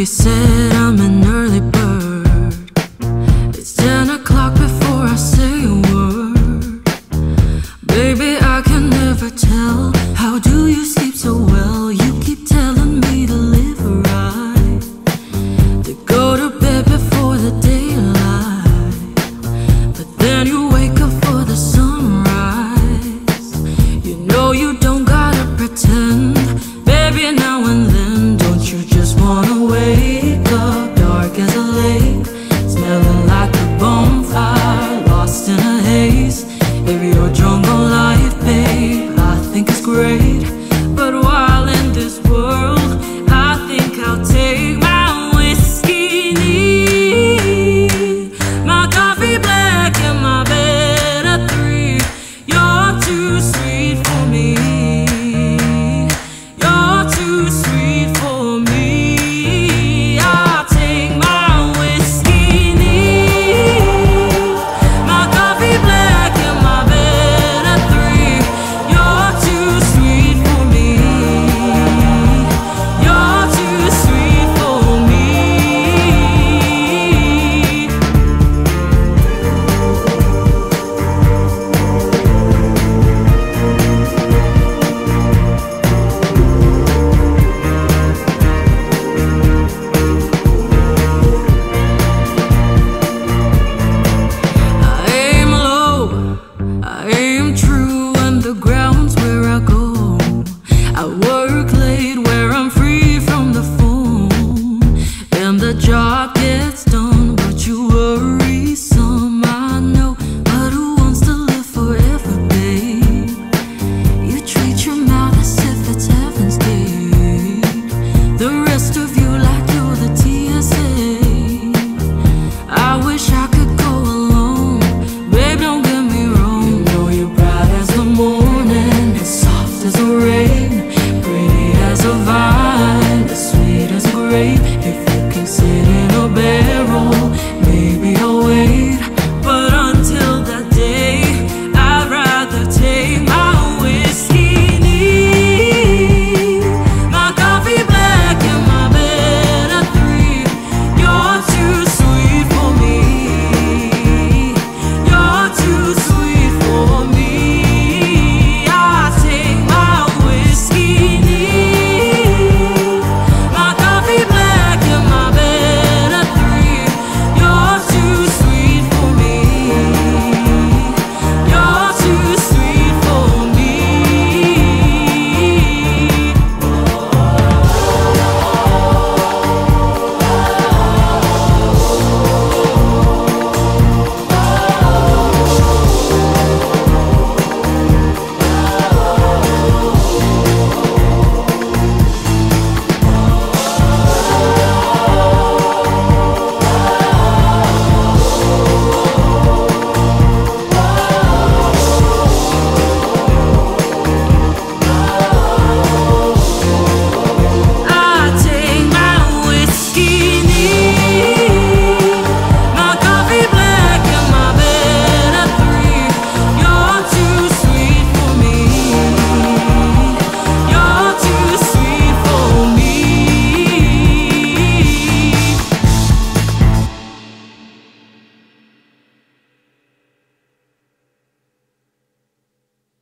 he said I'm an early bird. It's 10 o'clock before I say a word. Baby, I can never tell. How do you sleep so well? You keep telling me to live right, to go to bed before the daylight, but then you wake up for the sunrise. You know you don't gotta pretend, baby, now and then. Don't you just wanna wake up dark as a lake, smelling like a bonfire, lost in a haze? If you're drunk on life, babe, I think it's great, but while in this world, I think I'll take